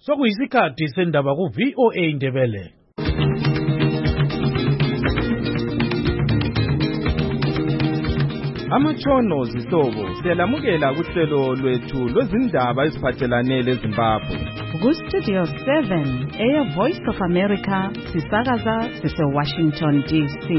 Sokuyisikhathi sendaba ku VOA Indebele. Amatshono zihlobo siyalamukela kuhlelo lwethu lwezindaba eziphathelane leZimbabwe. Ku-Studio 7 Air Voice of America sisakaza sise-Washington DC.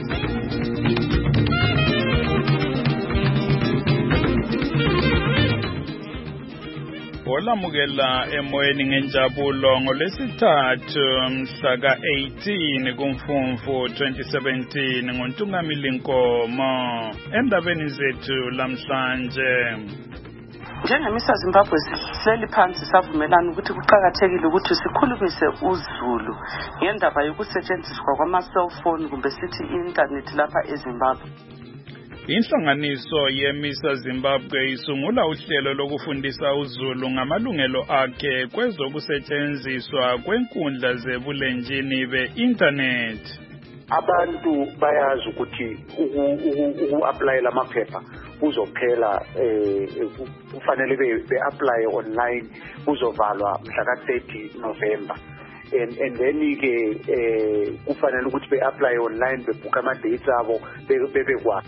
Olamukela emoyeni ngenjabulo ngolesithathu mhla ka-18 kuMfumfu 2017 ngoNtungamili Nkomo endabeni zethu lamhlanje. Njengemisa Zimbabwe sihleli phansi savumelana ukuthi kuqhakathekile ukuthi sikhulumise uZulu ngendaba yokusetshenziswa kwama-cellphone kumbe sithi internet lapha eZimbabwe. Inhlanganiso yeMisa Zimbabwe isungula uhlelo lokufundisa uZulu ngamalungelo akhe kwezokusetshenziswa kwenkundla zebulenjini be-internet. Abantu bayazi ukuthi uku-applyela amaphepha kuzophela kufanele be-apply online kuzovalwa mhla ka-30 November. And then kufanele ukuthi be-apply online bebhuka ama-dates abo bebekwazi.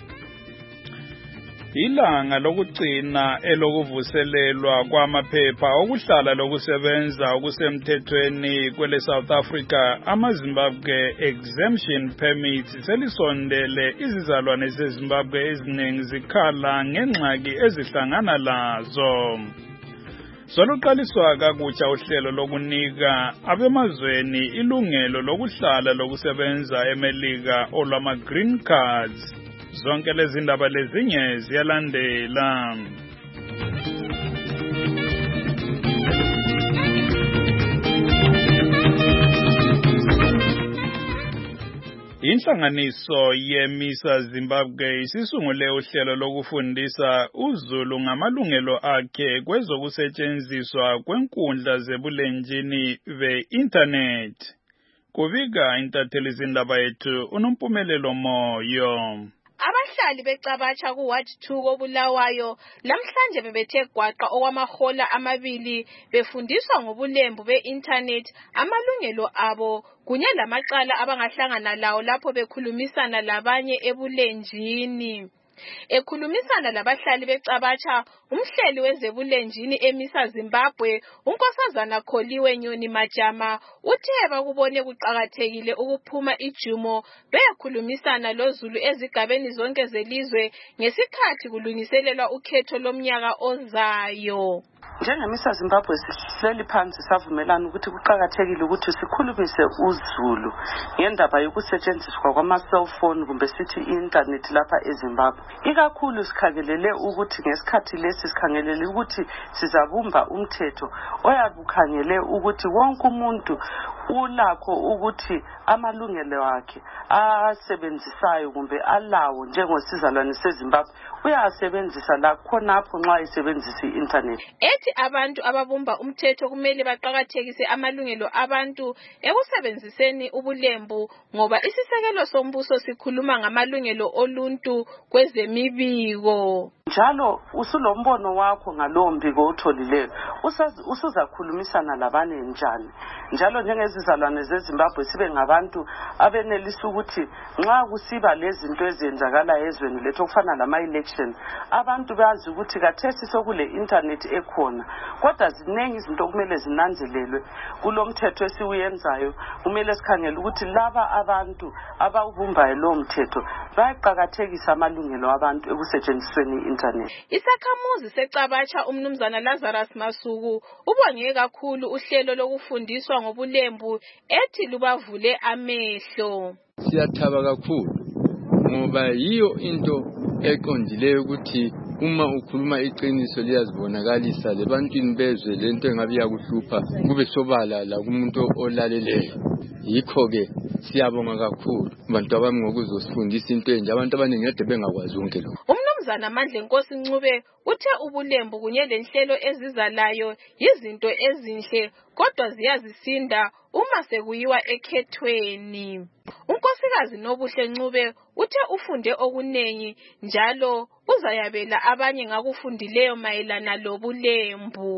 Ilanga lokugcina elokuvuselelwa kwamaphepha okuhlala lokusebenza okusemthethweni kwele South Africa ama-Zimbabwe exemption permits selisondele izizalwane zeZimbabwe eziningi zikhala ngengxaki ezihlangana lazo. Soluqaliswa kakutsha uhlelo lokunika abemazweni ilungelo lokuhlala lokusebenza eMelika olwama-green cards. Zonke lezi ndaba lezinye ziyalandela. Inhlanganiso yeMisa Zimbabwe isisungule uhlelo lokufundisa uZulu ngamalungelo akhe kwezokusetshenziswa kwenkundla zebulenjini be-internet. Kubika intatheli zindaba yethu uNompumelelo Moyo. Abahlali becabatsha kuWard 2 koBulawayo lamhlanje bebethe gwaqa okwamahola amabili befundiswa ngobulembu be-internet amalungelo abo kunye lamacala abangahlangana lawo lapho bekhulumisana labanye ebulenjini. Ekhulumisana labahlali becabatsha umhleli wezebulenjini eMisa Zimbabwe unkosazana Kholiwe Nyoni Majama uthe bakubone kuqhakathekile ukuphuma ijumo bekhulumisana loZulu ezigabeni zonke zelizwe ngesikhathi kulungiselelwa ukhetho lomnyaka ozayo. Njengemisa Zimbabwe sihleli phansi savumelana ukuthi kuqhakathekile ukuthi sikhulumise uZulu ngendaba yokusetshenziswa kwama-cellphone kumbe sithi internet lapha eZimbabwe. Ikakhulu sikhangelele ukuthi ngesikhathi lesi sikhangelele ukuthi sizabumba umthetho oyabukhangele ukuthi wonke umuntu ulakho ukuthi amalungelo akhe asebenzisayo kumbe alawo njengosizalwane seZimbabwe uyasebenzisa la khonapho nxa isebenzisa i-internet. Ethi abantu ababumba umthetho kumele baqhakathekise amalungelo abantu ekusebenziseni ubulembu ngoba isisekelo sombuso sikhuluma ngamalungelo oluntu kwezemibiko. Njalo usulombono wakho ngalowo mbiko otholileyo usuzakhulumisana labanye njani. Njalo njengezizalwane zeZimbabwe sibe ngabantu abenelisa ukuthi nxa kusiba lezinto ezenzakala ezweni lethu okufana lama-election abantu bazi ukuthi kathesi sokule internet ekhona kodwa zinengi izinto kumele zinanzelelwe kulomthetho esiwenzayo. Kumele sikhangele ukuthi laba abantu abawubumbayo lowo mthetho bayaqhakathekisa amalungelo abantu ekusetshenzisweni i-internet. Isakhamuzi secabatsha umnumzana Lazarus Masuku ubonge kakhulu uhlelo lokufundiswa ngobulembu ethi lubavule amehlo. Siyathaba kakhulu ngoba yiyo into eqondileyo ukuthi uma ukhuluma iqiniso liyazibonakalisa lebantwini bezwe lento engabe yakuhlupha kube sobala la kumuntu olaleleyo. Yikho ke siyabonga kakhulu abantu abami ngokuzosifundisa into enje abantu abaningi ede bengakwazi konke lokho. Umnumzana Mandla Nkosi Ncube uthe ubulembu kunye lenhlelo ezizalayo yizinto ezinhle kodwa ziyazisinda uma sekuyiwa ekhethweni. Unkosikazi Nobuhle Ncube uthe ufunde okunengi njalo uzayabela abanye ngakufundileyo mayelana lobulembu.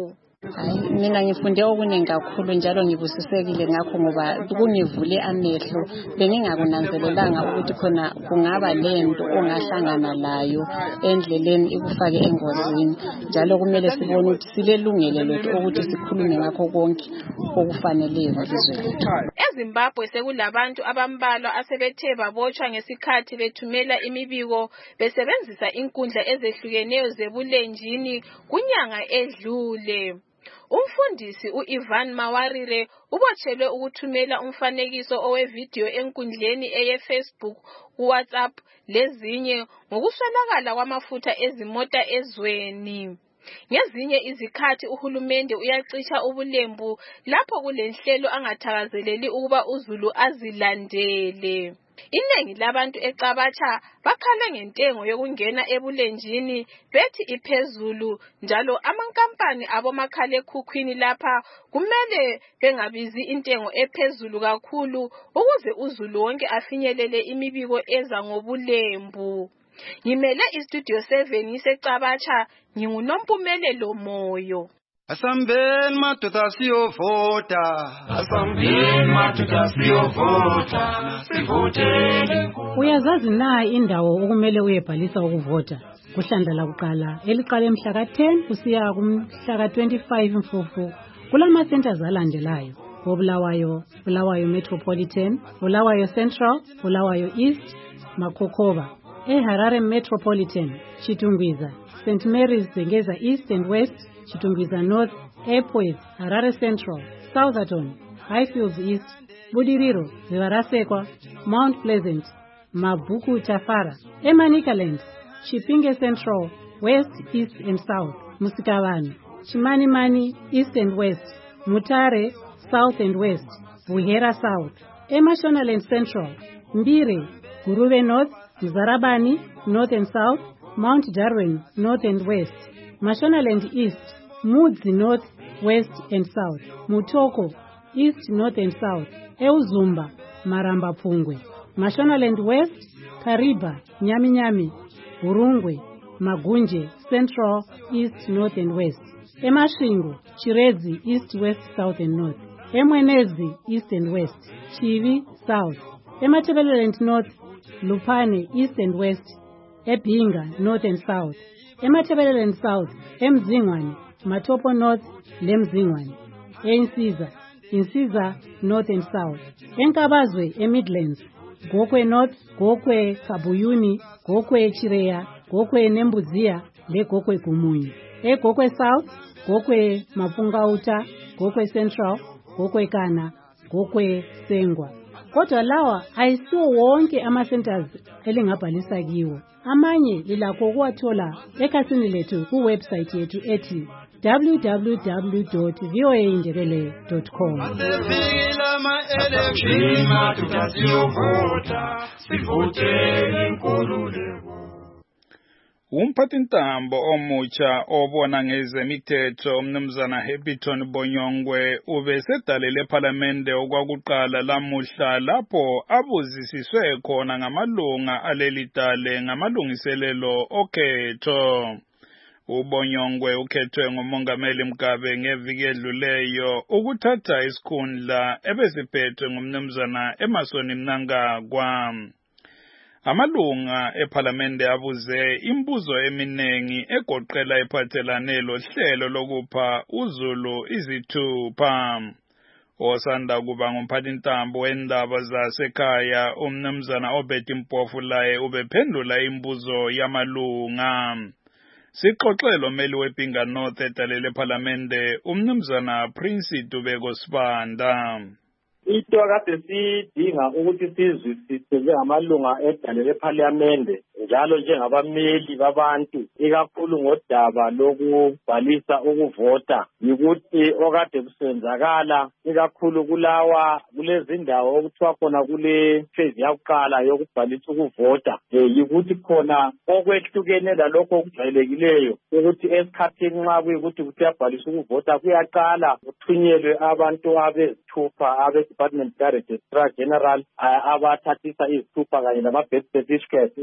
Hayi mina ngifunde okuningi kakhulu njalo ngibusisekile ngakho ngoba kungivule amehlo bengingakunanzelelanga ukuthi khona kungaba lento ongahlangana layo endleleni ikufake engozini njalo kumele sibone ukuthi silelungelo lethu ukuthi sikhulume ngakho konke okufaneleyo ngelizwe lethu. eZimbabwe sekulabantu abambalwa asebethe babotshwa ngesikhathi bethumela imibiko besebenzisa inkundla ezehlukeneyo zebulenjini kunyanga edlule. Umfundisi u-Ivan Mawarire ubotshelwe ukuthumela umfanekiso owevidiyo enkundleni eye-Facebook, WhatsApp lezinye ngokuswelakala kwamafutha ezimota ezweni. Ngezinye izikhathi uhulumende uyacisha ubulembu lapho kulenhlelo angathakazeleli ukuba uZulu azilandele. Inengi labantu eCabacha bakhale ngentengo yokungena ebulenjini bethi iphezulu njalo amankampani abomakhalekhukhwini lapha kumele bengabizi intengo ephezulu kakhulu ukuze uZulu wonke afinyelele imibiko eza ngobulembu. Ngimele iStudio 7 ngiseCabacha, nginguNompumelelo Moyo. Asambeni madoda siyovota, asambeni madoda siyovota, sivotele. Uyazazi na indawo okumele uyebhalisa ukuvota? Kuhlandla lakuqala eliqala mhla ka-10 kusiya kumhla ka-25 Mfumfu kulama centers alandelayo: Bulawayo, Bulawayo Metropolitan, Bulawayo Central, Bulawayo East, Makhokoba. Harare Metropolitan, Chitungwiza, St. Mary's Zengeza East and West, Chitungwiza North, Airport, Harare Central, Southerton, Highfields East, Budiriro, Zivarasekwa, Mount Pleasant, Mabuku Tafara, Emanikaland, Chipinge Central, West, East and South, Musikabani, Chimanimani, East and West, Mutare, South and West, Buhera South, Emashonaland Central, Mbire, Gurube North, Mzarabani, North and South, Mount Darwin, North and West, Mashonaland East, Mudzi North, West and South, Mutoko, East, North and South, Euzumba, Maramba Pungwe, Mashonaland West, Kariba, Nyami, Urungwe, Magunje, Central, East, North and West, Emashingo, Chirezi, East, West, South and North, Emwenezi, East and West, Chivi, South, Ematebeleland North, Lupane, East and West, Ebinga, North and South, Ematebeleland South, Emzingwane, Matopo North, Lemzingwane, Insiza, North and South, Enkabazwe, Midlands, Gokwe North, Gokwe Kabuyuni, Gokwe Chireya, Gokwe Nembuzia, Le Gokwe Kumunyi, Gokwe South, Gokwe Mapungauta, Gokwe Central, Gokwe Kana, Gokwe Sengwa. Kodwa lawa ayisiwo wonke ama-centers elingabhalisa kiwo. Amanye lilakho ukuwathola ekhasini lethu kuwebsite yethu ethi www.voaindebele.com. Umphathintambo omutsha obona ngezemithetho umnumzana Happyton Bonyongwe ubesedalele ePhalamende okwakuqala lamuhla lapho abuzisiswe khona ngamalunga alelidale ngamalungiselelo okhetho. UBonyongwe ukhethwe nguMongameli Mugabe ngeviki edluleyo ukuthatha isikhundla ebesiphethwe ngumnumzana Emmerson Mnangagwa. Amalunga ePhalamende abuze imbuzo eminengi egoqela iphathelane lohlelo lokupha uZulu izithupha. Osanda kuba ngumphathintambo wendaba zasekhaya umnumzana Obed Mpofu laye ubephendula imbuzo yamalunga. Sixoxelo meli wePinga North edalele ePhalamende umnumzana Prince Dubeko Sibanda. Into kade sidinga ukuthi sizwisise njengamalunga edalele ePhalamende njalo njengabameli babantu ikakhulu ngodaba lokubhalisa ukuvota ukuthi okade kusenzakala ikakhulu kulezindawo okuthiwa khona kule phase yakuqala yokubhalisa ukuvota yikuthi khona okwehlukene lalokho okujwayelekileyo ukuthi esikhathini nxa kuyikuthi kuyabhalisa ukuvota kuyaqala kuthunyelwe abantu abezithupha abe-Department ka-Registrar General abathathisa izithupha kanye nama-birth certificates ukuthi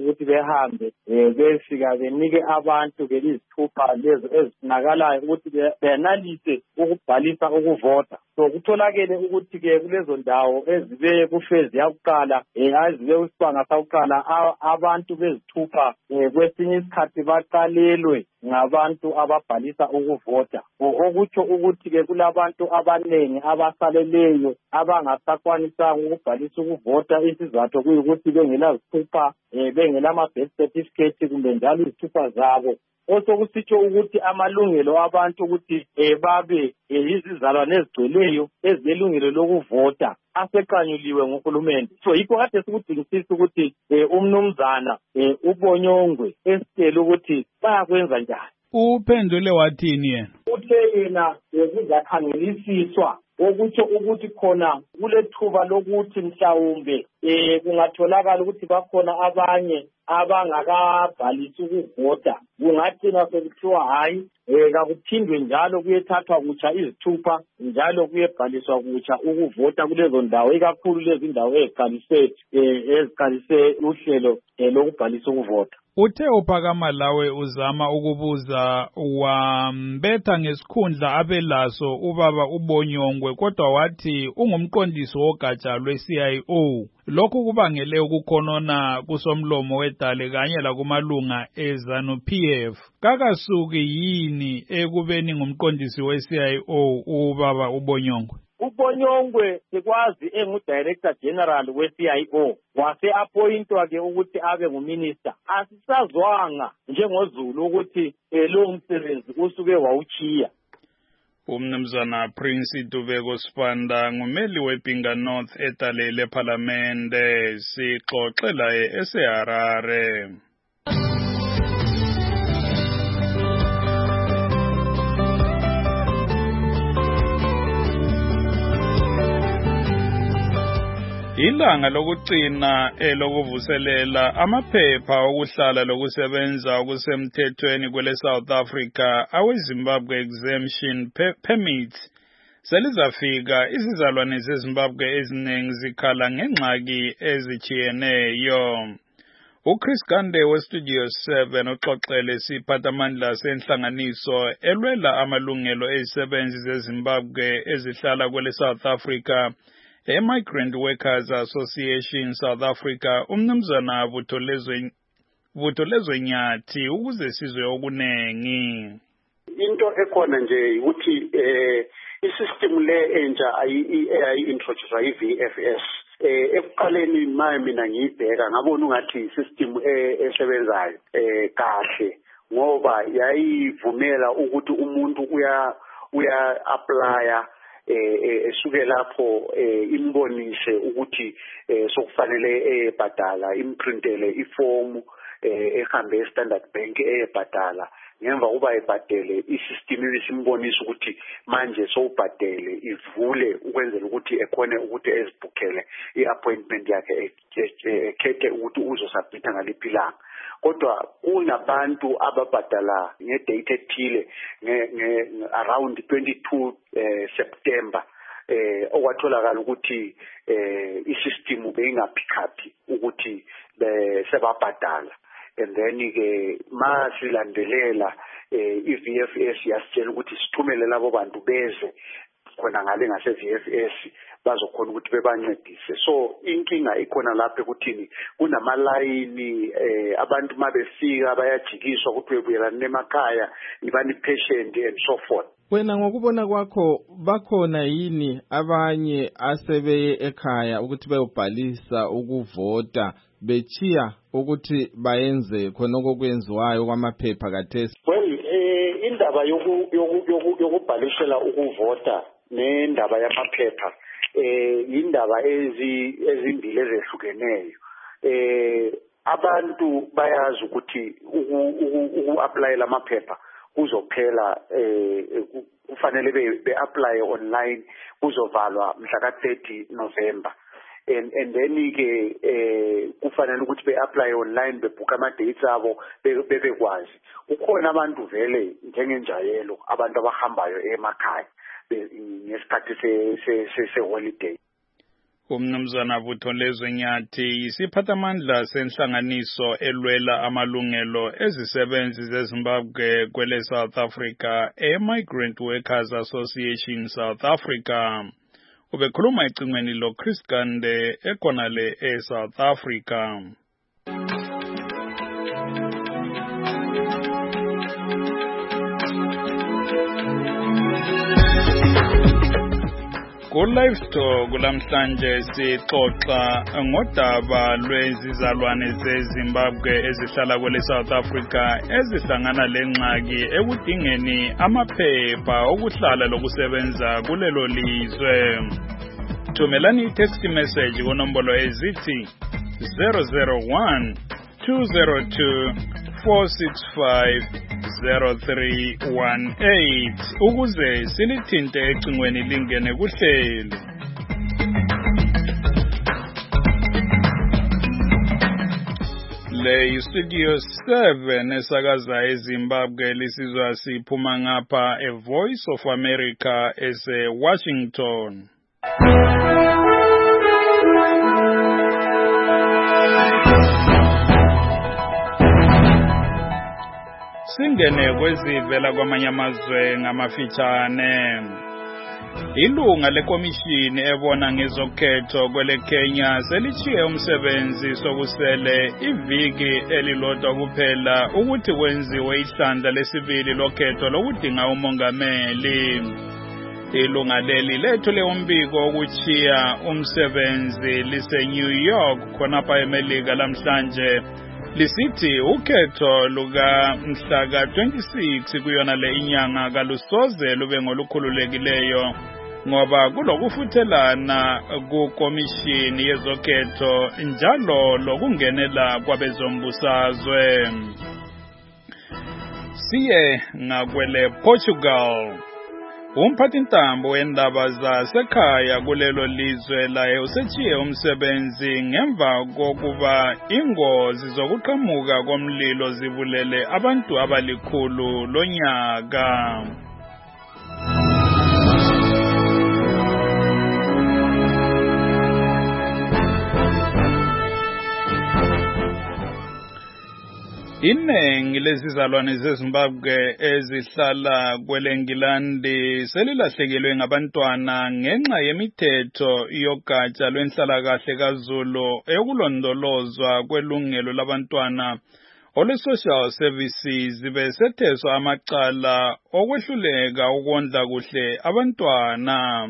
behambe befika benike abantu ke izithupha lezo ezifunakalayo ukuthi beyanalise ukubhalisa ukuvota. So kutholakele ukuthi ke kulezo ndawo ezibe kufezi yakuqala ezibe usibanga sakuqala abantu bezithupha kwesinye isikhathi baqalelwe ngabantu ababhalisa ukuvota, okutsho ukuthi ke kulabantu abanengi abasaleleyo abangasakwanisanga ukubhalisa ukuvota. Isizathu kuyikuthi bengela zithupha, bengela ma-birth certificate kumbe njalo izithupha zabo. Osokusitsho ukuthi amalungelo abantu ukuthi babe izizalwane ezigcweleyo ezinelungelo lokuvota aseqanyuliwe nguhulumende. So yikho kade sikudingisisa ukuthi umnumzana uBonyongwe esitshela ukuthi bayakwenza njani. Uphendule wathini yena? Uthe yena kuzakhangelisiswa, okutsho ukuthi khona kulethuba lokuthi mhlawumbe kungatholakala ukuthi bakhona abanye abangakabhalisi ukuvota. Kungagcina sekuthiwa hayi kakuphindwe njalo kuyethathwa kutsha izithupha njalo kuyebhaliswa kutsha ukuvota kulezo ndawo, ikakhulu lezi ndawo eziqalise uhlelo lokubhalisa ukuvota. Uthe uphakama lawe uzama ukubuza wambetha ngesikhundla abelaso ubaba uBonyongwe, kodwa wathi ungumqondisi wogatsha lwe-CIO. Lokhu kubangele ukukhonona kusomlomo wedale kanye lakumalunga eZANU-PF. Kakasuki yini ekubeni ngumqondisi we-CIO ubaba uBonyongwe? uBonyongwe sikwazi engu-Director General we-CIO wase-appointwa ke ukuthi abe nguminister. Asisazwanga njengoZulu ukuthi lo msebenzi usuke wawuchiya. Umnumzana Prince Dubeko Sibanda ngumeli weBinga North etalele ePhalamende, sixoxe laye eseHarare. Ilanga lokugcina elokuvuselela amaphepha okuhlala lokusebenza okusemthethweni kwele South Africa aweZimbabwe Exemption Permits selizafika. Izizalwane zeZimbabwe eziningi zikhala ngengxaki ezichiyeneyo. uChris Gande weStudio 7 uxoxele siphathamandla senhlanganiso elwela amalungelo ezisebenzi zeZimbabwe ezihlala kwele South Africa, Migrant Workers Association South Africa, umnumzana Butolezwe Nyathi, ukuze sizwe okunengi. Into ekhona nje ukuthi isystem le entsha ayi-introduce i-VFS. Ekuqaleni mina ngiyibheka ngabona ungathi isystem esebenzayo kahle, ngoba yayivumela ukuthi umuntu uya-applya esuke lapho imbonise ukuthi sokufanele ebhadala, imprintele ifomu ehambe eStandard Bank ebhadala. Ngemva kuba ebhadele isystem ibisimbonisa ukuthi manje sowubhadele, ivule ukwenzela ukuthi ekhone ukuthi ezibhukhele i-appointment yakhe, ekhethe ukuthi uzosubmit ngaliphi ilanga. Kodwa kunabantu ababhadala ngedate ethile around 22 September okwatholakala ukuthi isystem beyingaphikaphi ukuthi sebabhadala. And then ke masilandelela i-VFS yasitshela ukuthi sithumele labo bantu beze khona ngale ngase-VFS bazokhona ukuthi bebancedise. So inkinga ikhona lapha ekuthini kunamalayini, abantu mabefika bayajikiswa ukuthi bebuyelane emakhaya, ibani patient and so forth. Wena ngokubona kwakho bakhona yini abanye asebeye ekhaya ukuthi bayobhalisa ukuvota bechiya ukuthi bayenze khona okwenziwayo kwamaphepha kathesi? Well, indaba yokubhalisela ukuvota nendaba yamaphepha indaba ezimbili ezehlukeneyo. Abantu bayazi ukuthi uku-applyela amaphepha kuzophela, kufanele be-apply online, kuzovalwa mhla ka-30 November. And then ke kufanele ukuthi be-apply online, bebhuka ama-dates abo bebekwazi. Kukhona abantu vele njengenjayelo, abantu abahambayo emakhaya ngesikhathi se-holiday. Umnumzana Butholezwe Nyathi yisiphathamandla senhlanganiso elwela amalungelo ezisebenzi zeZimbabwe kwele South Africa Migrant Workers Association South Africa. Ubekhuluma ecingweni lo Chris Gande ekhonale South Africa. Ku-Live Talk kulamhlanje sixoxa ngodaba lwezizalwane zeZimbabwe ezihlala kwele South Africa ezihlangana lengxaki ekudingeni amaphepha okuhlala lokusebenza kulelo lizwe. Thumelani i-text message kunombolo ezithi 001 202 4650318 ukuze silithinte ecingweni lingene kuhlelo. Le Studio 7 esakaza eZimbabwe lisizwa siphuma ngapha Voice of America Washington. Singene kwezivela kwamanye amazwe ngamafitshane. Ilunga lekomishini ebona ngezokhetho kwele Kenya selitshiye umsebenzi sokusele iviki elilodwa kuphela ukuthi kwenziwe ihlandla lesibili lokhetho lokudinga umongameli. Ilunga leli lethule umbiko ukuchiya umsebenzi lise New York khonapha eMelika lamhlanje. Lisithi ukhetho luka mhlaka 26 kuyona le inyanga kalusoze lube ngolukhululekileyo ngoba kulokufuthelana kukomishini yezokhetho njalo lokungenela kwabezombusazwe. Siye ngakwele Portugal. Umphathintambo wendaba zasekhaya kulelo lizwe laye usechiye umsebenzi ngemva kokuba ingozi zokuqhamuka komlilo zibulele abantu abalikhulu lonyaka. Inengi lezizalwane zeZimbabwe ezihlala kwele Ngilandi selilahlekelwe ngabantwana ngenxa yemithetho yogatsha lwenhlalakahle kaZulu ekulondolozwa kwelungelo labantwana ole-social services besetheswa amacala okwehluleka ukondla kuhle abantwana.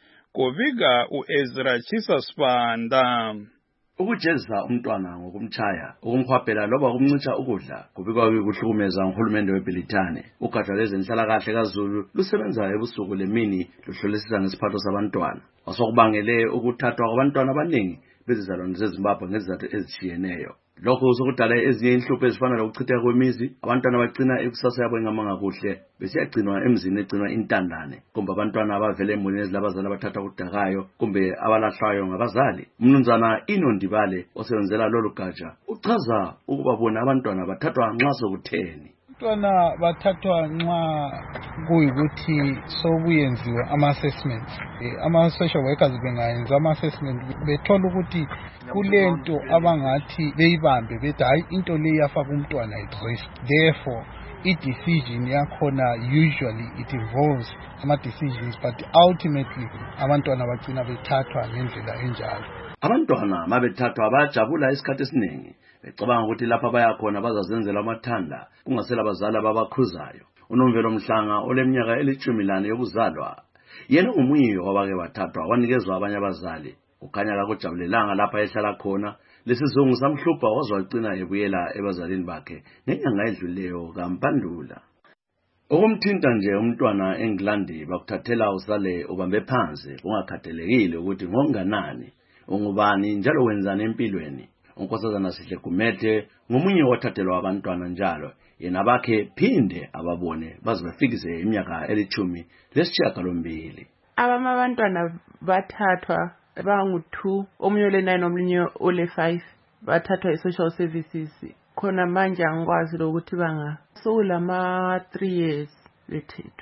Kubika uEzra Chisasibanda. Ukujezisa umntwana ngokumchaya, ukumkhwaphela loba ukumncisha ukudla kubikwa kuhlukumeza uhulumende weBrithani. Ugatsha lwezenhlalakahle kaZulu lusebenza ebusuku lemini luhlolisisa ngesiphatho sabantwana. Osokubangele ukuthathwa kwabantwana abaningi bezizalwane zeZimbabwe ngezizathu ezitshiyeneyo. Lokho sokudala ezinye inhlupho ezifana lokuchitheka kwemizi, abantwana bagcina ikusasa yabo engamanga kuhle besiyagcinwa emzini egcinwa intandane, kumbe abantwana abavele emulini ezilabazali abathatha kudakayo kumbe abalahlwayo ngabazali. Umnumzana Inondibale osebenzela lolu gatsha uchaza ukuba bona abantwana bathathwa nxa sokutheni. Abantwana bathathwa nxa kuyikuthi sokuyenziwe ama-assessments. Ama-social workers bengayenza ama-assessment bethola ukuthi kulento abangathi beyibambe bethi hayi into le yafaka umntwana at risk. Therefore, i-decision yakhona usually it involves ama-decisions but ultimately abantwana bagcina bethathwa ngendlela enjalo. Abantwana mabethathwa bayajabula isikhathi esiningi becabanga ukuthi lapha bayakhona bazazenzela amathanda kungasela abazali ababakhuzayo. UNomvelo Mhlanga oleminyaka 14 yokuzalwa yena umuyi wabake bathathwa wanikezwa abanye abazali. Ukhanya akujabulelanga lapha ehlala khona. Lesizungu samhlupha wazwagcina ebuyela ebazalini bakhe nenyanga edluleyo kampandula. Okumthinta nje umntwana eNgilandi bakuthathela usale ubambe phansi ungakhathalekile ukuthi ngonganani ungubani njalo wenzani empilweni. Unkosazana Sihle Gumede ngomunye wathathelwa abantwana njalo yena bakhe phinde ababone bazibefikise iminyaka 12. Abantwana bathathwa bangu2 omunye ole9 omunye ole5 bathathwa i-social services khona manje angikwazi ukuthi banga sokulama 3 years bethethwe.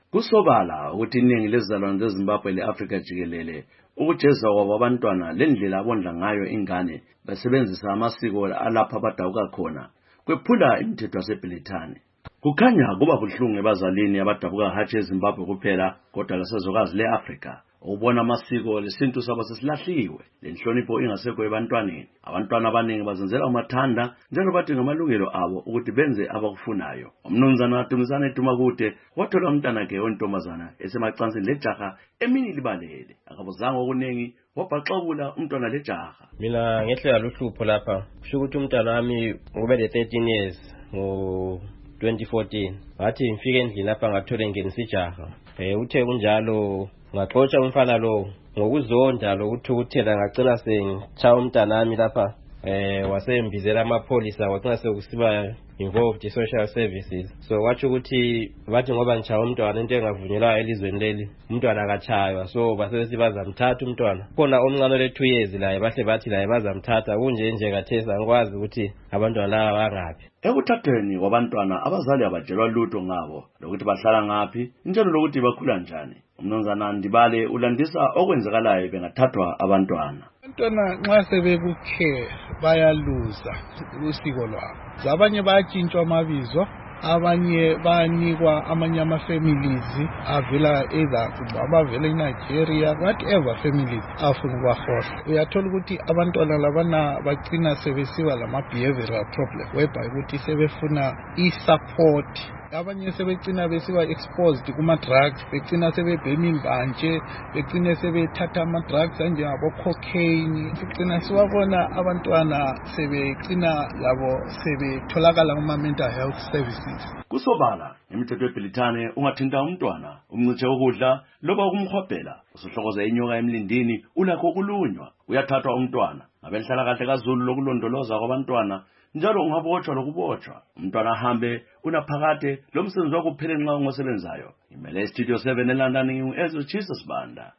Kusobala ukuthi iningi lezizalwane zeZimbabwe le-Afrika jikelele ukujezwa kwabo abantwana lendlela abondla ngayo ingane basebenzisa amasiko alapha abadabuka khona kwephula imithetho yaseBrithani. Kukhanya kuba buhlungu ebazalini abadabuka hatshi eZimbabwe kuphela kodwa lasezokazi le-Afrika ukubona amasiko lesintu sabo sesilahliwe lenhlonipho ingasekho ebantwaneni. Abantwana abaningi bazenzela umathanda njalo badinga amalungelo abo ukuthi benze abakufunayo. Umnumzana Dumisane Dumakude wathola umntanakhe ontombazana esemacansini lejaha emini libalele akabuzanga okuningi wabhaxabula umntwana lejaha. Mina ngehlela luhlupho lapha kusho ukuthi umntwana wami ube le 13 years ngo 2014 wathi ngifike endlini lapha ngathole ngenisa ijaha uthe kunjalo ngaxotsha umfana lo ngokuzonda lokuthukuthela ngacela sengitshaya umntanami lapha wasembizela amapholisa wacina sekusiba involved social services. So wathi ukuthi bathi ngoba ngitshaya umntwana into engavunyelwa elizweni leli umntwana akatshaywa, so basebesi bazamthatha umntwana. Khona omncane le 2 years laye bahle bathi laye bazamthatha kunje nje ngathesa ngikwazi ukuthi abantwana laba bangaphi. Ekuthathweni kwabantwana abazali abajelwa lutho ngabo lokuthi bahlala ngaphi njalo lokuthi bakhula njani. Umnumzana Ndibale ulandisa okwenzakalayo bengathathwa abantwana. Abantwana nxa sebekukhe bayaluza usiko lwabo. Abanye bayatshintshwa amabizo, abanye bayanikwa amanye ama-families avela either abavela eNigeria, whatever families afuna ukubahosta. Uyathola ukuthi abantwana labana bagcina sebesiba lama-behavioral problem whereby ukuthi sebefuna i-support. Abanye sebegcina besiba exposed kuma-drugs, begcina sebebhema imbanje, begcina sebethatha ama-drugs anjengabo cocaine. Begcina siwabona abantwana sebegcina labo sebetholakala kuma-mental health services. Kusobala imithetho yeBrithani ungathinta umntwana umncintishe ukudla loba ukumhobhela usuhlokoza inyoka emlindini ulakho ukulunywa. Uyathathwa umntwana ngabenhlala kahle kaZulu lokulondoloza kwabantwana njalo ungabotshwa lokubotshwa. Umntwana ahambe unaphakade lo msebenzi wakuphele nxa ungosebenzayo. Imele Studio 7 eLondon ngingu-Ezra Jesus Banda.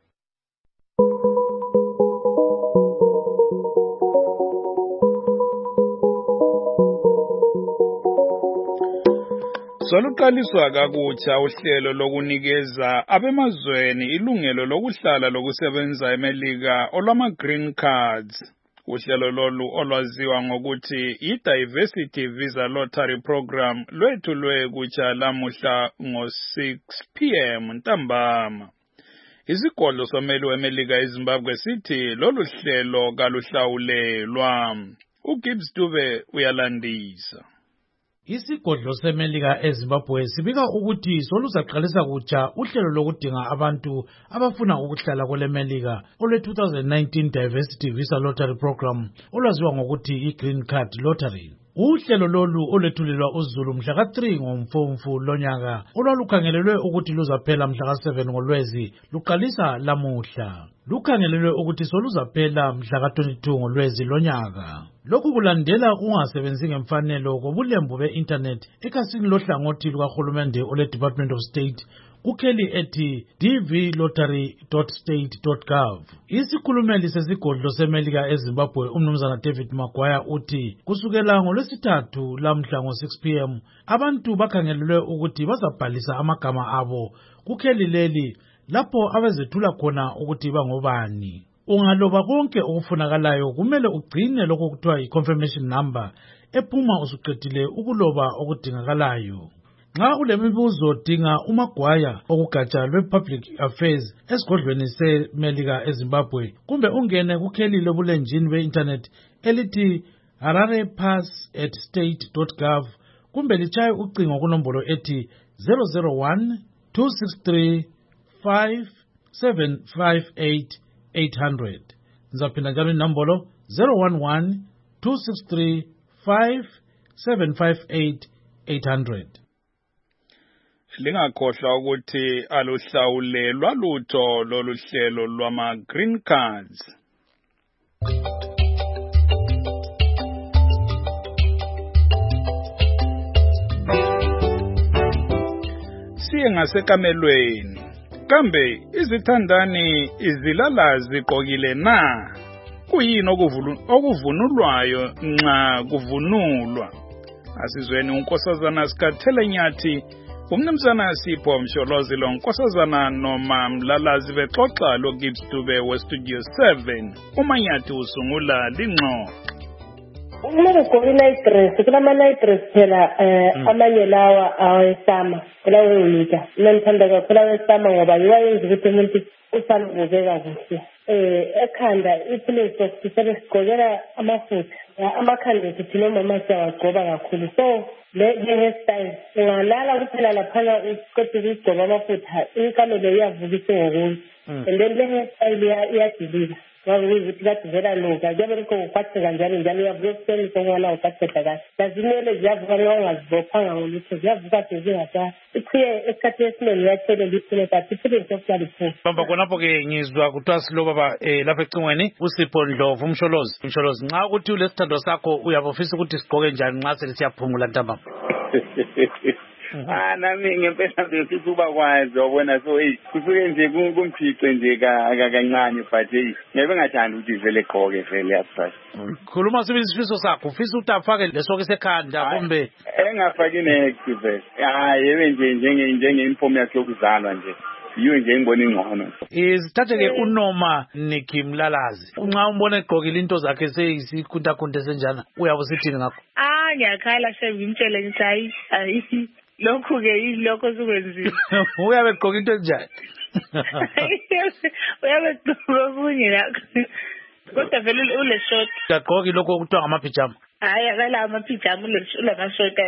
Soluqaliswa kakutsha uhlelo lokunikeza abemazweni ilungelo lokuhlala lokusebenza eMelika olwama-green cards. Uhlelo lolu olwaziwa ngokuthi i-Diversity Visa Lottery Program lwethulwe kutsha lamuhla ngo-6 p.m. ntambama. Isigodlo someli weMelika eZimbabwe sithi lolu hlelo kaluhlawulelwa. uGibbs Dube uyalandisa. Isigodlo seMelika eZimbabwe sibika ukuthi soluzaqalisa kutsha uhlelo lokudinga abantu abafuna ukuhlala kweleMelika olwe-2019 Diversity Visa Lottery Program olwaziwa ngokuthi i-Green Card Lottery. Uhlelo lolu olwethulelwa uZulu mhla ka-3 ngoMfumfu lonyaka olwalukhangelelwe ukuthi luzaphela mhla ka-7 ngoLwezi luqalisa lamuhla. Lukhangelelwe ukuthi soluzaphela mhla ka-22 ngoLwezi lonyaka. Lokhu kulandela ukungasebenzi ngemfanelo kobulembu be-internet ekhasini lohlangothi lukahulumende ole-Department of State kukheli ethi dvlottery.state.gov. Isikhulumeli sesigodlo seMelika eZimbabwe umnumzana David Maguire uthi kusukela ngoLwesithathu lamhla ngo-6 p.m. abantu bakhangelelwe ukuthi bazabhalisa amagama abo kukheli leli lapho abazethula khona ukuthi bangobani. Ungaloba konke okufunakalayo kumele ugcine lokho kuthiwa i-confirmation number ephuma usuqedile ukuloba okudingakalayo. Nxa ulemibuzo dinga uMagwaya okugatsha lwe-Public Affairs esigodlweni seMelika eZimbabwe kumbe ungene kukheli lobulenjini be-internet elithi hararepass@state.gov kumbe litshaye ucingo kunombolo ethi 001 263 5758 800. Nizaphinda njalo inombolo 011 263 5758 800. Lingakhohlwa ukuthi aluhlawulelwa lutho lolu hlelo lwama-green cards. Siye ngasekamelweni. Kambe izithandani izilala ziqokile na? Kuyini okuvunulwayo nxa kuvunulwa? Asizweni unkosazana Sikathele Nyathi umnumzana Sipho Msholozi lo nkosazana noma Mlalazi bexoxa lo Gibbs Dube weStudio 7 uManyathi usungula lingxoxo. Uma ugqoka i-night dress kulama night dress phela amanye lawa awesama kulawe winter mina ngithanda kakhulu awesama ngoba yiwayenza ukuthi umuntu usale ubukeka kuhle ekhanda iplace of sisesigqokela amafutha amakhanda ethu noma masiyawagcoba kakhulu so le style ungalala kuphela laphana uqede ukugcoba amafutha inkamelo iyavuka ngokunye and then le style iyadilika ukuthi kade vela loka kuyabe lokho uphathe kanjani njalo uyavuka ekuseni sokungana uphatheka kahle lazinwele ziyavuka ungazibophanga ngolutho ziyavuka sezingasha ikhiye esikhathi esiningi uyathelela iphile but iphile sokulaliphuza bamba khonapho-ke ngizwa kuthiwa silo baba lapha ecingweni uSipho Ndlovu Msholozi nxa ukuthi ulesithando sakho uyabofisa ukuthi sigqoke njani nxa sele siyaphumula ntambama nami ngempela ngifisa ukuba kwazi wabona so kusuke nje kumphice nje kancane but ngeke ngathanda ukuthi vele egqoke vele yasasa khuluma sibe isifiso sakho ufisa ukuthi afake lesoke sekhanda kumbe engafaki next vele yebe nje njenge-inform yakhe yokuzalwa nje yiyo nje ngibona ingcono sithathe-ke unoma Nikki Mlalazi nxa umbona egqokile into zakhe seyisikhuntakhunta esenjana uyabe usithini ngakho ngiyakhala ngimtshele ngithi hayi lokhu-ke yilokho sukwenzile uyabe egqoka into enjani uyabe egqoka okunye lakho kodwa vele ule-short kagqoki lokho okuthiwa ngamapijama hhayi akalawo amapijama ulamashort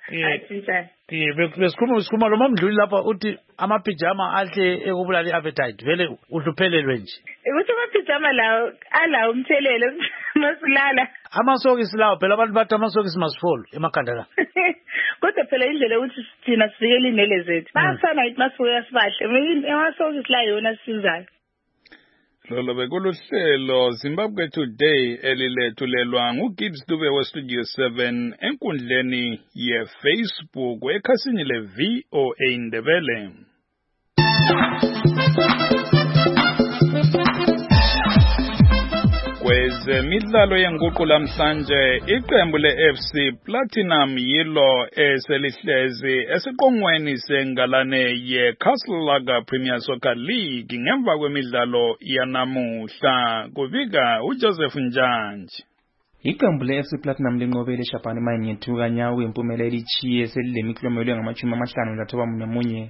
besikhuluma lo mamdluli lapha uthi amapijama ahle ekubulala i-appetite vele uhluphelelwe nje ukuthi amapijama lawo alawo umthelelo masilala amasokisi lawo phela abantu bathi amasokisi masifolo emakhanda la kodwa phela indlela ukuthi thina sivikele inwele zethu bayasana yithi masibuya sibahle amasokisi la yona sisizayo Lolo bekuluhlelo Zimbabwe Today elilethulelwa nguGibbs Dube weStudio 7 enkundleni yeFacebook ekhasini leVOA Ndebele. Kwezemidlalo yenguqu lamhlanje iqembu leFC Platinum yilo eselihlezi esiqongweni sengalane yeCastle Lager Premier Soccer League ngemva kwemidlalo yanamuhla kubika uJoseph Njanji. Iqembu le-FC Platinum linqobele eShabane Mine ngethuka nyawo impumelelo elichiye selilemiklomelo engama-94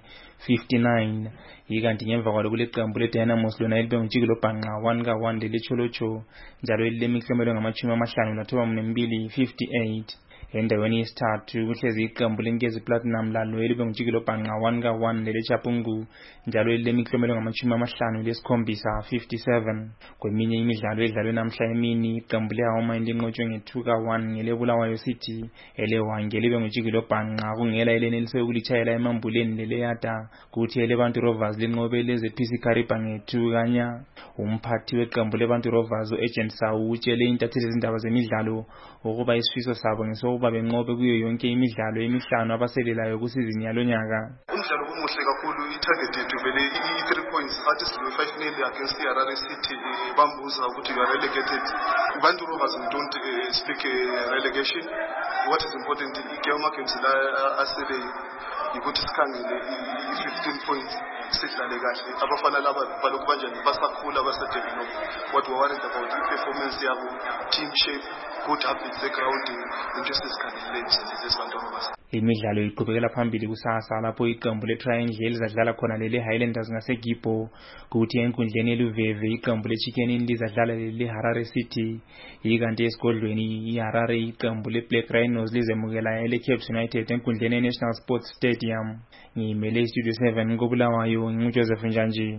59 ikanti ngemva kwalo kule qembu leDynamos lona elibengwe Jikilo Bhanqa 1-1 lelecholocho njalo elilemiklomelo engama-52 58 endaweni yesithathu kuhlezi iqembu leNkezi Platinum lalo elibengwe Jikilo Bhanqa 1-1 leleChapungu njalo elilemiklomelo engama-57 57 kweminye imidlalo edlalwe namhla emini iqembu leHoma linqotshwe nge-2-1 ngelebulawayo City elewange elibengwe Jikilo Bhanqa kungela elenelise ukulitshayela emambuleni leleyada kuthi eleBantu Rovers linqobe leZPC Kariba nge-2-0 umphathi weqembu leBantu Rovers uAgent Sawu utshele intatheli zezindaba zemidlalo ukuba isifiso sabo ngesokuba benqobe kuyo yonke imidlalo emihlanu abaselelayo kusizini yalonyaka. Umdlalo umuhle kakhulu itarget yethu vele i3 points athi sibe 5-0 against Harare City bambuza ukuthi you are relegated. Bantu Rovers don't speak relegation. What is important igame against la asele ukuthi sikhangele i15 points sidlale kahle abafana laba balokhu kanjani basakhula basadevelop what we worried about performance yabo team shape good habits ground into esisikhangeleni sesibantu abasa. Imidlalo iqhubekela phambili kusasa lapho iqembu leTriangle elizadlala khona lele Highlanders ngaseGibo kuthi enkundleni eLuveve iqembu leChicken Inn lizadlala lele Harare City ikanti esigodlweni iHarare iqembu leBlack Rhinos lizemukela eleCape United enkundleni eNational Sports Stadium. Ngimele iStudio 7 ngobulawayo nguJoseph Njanji.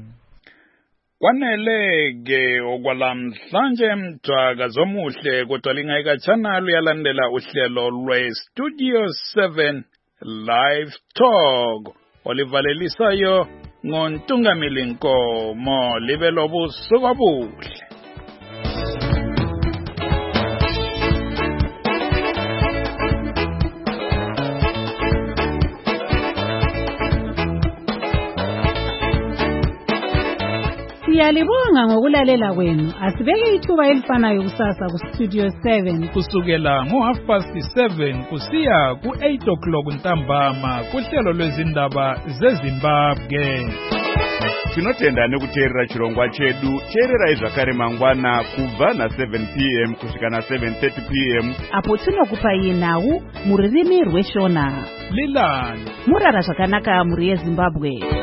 Kwanele-ke okwalamhlanje mjaka zomuhle kodwa lingayikatshana luyalandela uhlelo lweStudio 7 Live Talk olivalelisayo ngoNtungamili Nkomo libe lobusuku obuhle. Siyalibonga ngokulalela kwenu. Asibeke ithuba elifanayo kusasa kuStudio 7 kusukela ngo7:30 kusiya ku8 ntambama kuhlelo lwezindaba zeZimbabwe. Tinotenda nekuteerera chirongwa chedu. Teererai zvakare mangwana kubva na7 p.m. kusvika na7:30 p.m. apo tinokupai nhau muririmi rweshona. Lilani murara zvakanaka muri yeZimbabwe.